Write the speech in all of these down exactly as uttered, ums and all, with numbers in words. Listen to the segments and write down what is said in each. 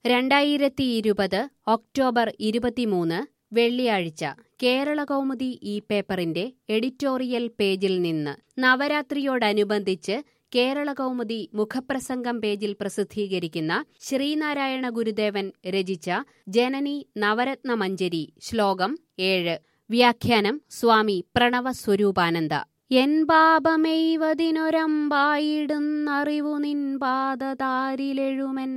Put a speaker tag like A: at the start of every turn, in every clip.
A: രണ്ടായിരത്തി ഇരുപത് ഒക്ടോബർ ഇരുപത്തിമൂന്ന് വെള്ളിയാഴ്ച കേരളകൗമുദി ഈ പേപ്പറിന്റെ എഡിറ്റോറിയൽ പേജിൽ നിന്ന് നവരാത്രിയോടനുബന്ധിച്ച് കേരളകൗമുദി മുഖപ്രസംഗം പേജിൽ പ്രസിദ്ധീകരിക്കുന്ന ശ്രീനാരായണ ഗുരുദേവൻ രചിച്ച ജനനി നവരത്നമഞ്ജരി ശ്ലോകം ഏഴ്. വ്യാഖ്യാനം സ്വാമി പ്രണവസ്വരൂപാനന്ദ. എൻ പാപമെയ്വതിനൊരമ്പായിടുന്നറിവു നിൻ പാദതാരിലെഴുമൻ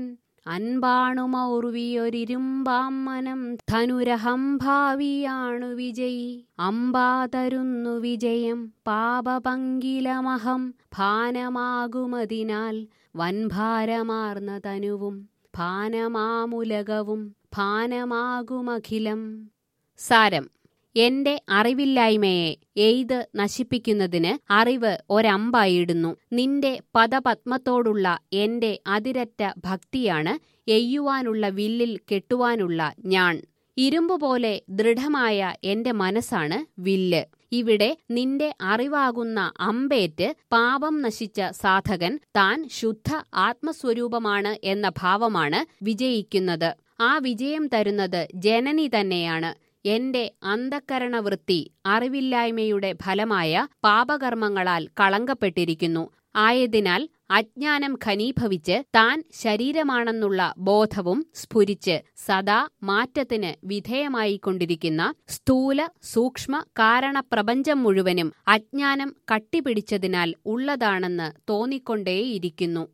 A: അൻപാണുമൗർവിയൊരിരുമ്പാം മനം ധനുരഹം ഭാവിയാണു വിജയി അമ്പാതരുന്നു വിജയം പാപപങ്കിലമഹം ഭാനമാകുമതിനാൽ വൻഭാരമാർന്ന തനുവും ഭാനമാമുലകവും ഭാനമാകുമഖിലം. സാരം: എന്റെ അറിവില്ലായ്മയെ എയ്ത് നശിപ്പിക്കുന്നതിന് അറിവ് ഒരമ്പായിടുന്നു. നിന്റെ പദപത്മത്തോടുള്ള എന്റെ അതിരറ്റ ഭക്തിയാണ് എയ്യുവാനുള്ള വില്ലിൽ കെട്ടുവാനുള്ള ഞാൺ. ഇരുമ്പുപോലെ ദൃഢമായ എന്റെ മനസ്സാണ് വില്ല്. ഇവിടെ നിന്റെ അറിവാകുന്ന അമ്പേറ്റ് പാപം നശിച്ച സാധകൻ താൻ ശുദ്ധ ആത്മസ്വരൂപമാണ് എന്ന ഭാവമാണ് വിജയിക്കുന്നത്. ആ വിജയം തരുന്നത് ജനനി തന്നെയാണ്. എന്റെ അന്ധക്കരണവൃത്തി അറിവില്ലായ്മയുടെ ഫലമായ പാപകർമ്മങ്ങളാൽ കളങ്കപ്പെട്ടിരിക്കുന്നു. ആയതിനാൽ അജ്ഞാനം ഘനീഭവിച്ച് താൻ ശരീരമാണെന്നുള്ള ബോധവും സ്ഫുരിച്ച് സദാ മാറ്റത്തിന് വിധേയമായിക്കൊണ്ടിരിക്കുന്ന സ്ഥൂല സൂക്ഷ്മ കാരണപ്രപഞ്ചം മുഴുവനും അജ്ഞാനം കട്ടിപിടിച്ചതിനാൽ ഉള്ളതാണെന്ന് തോന്നിക്കൊണ്ടേയിരിക്കുന്നു.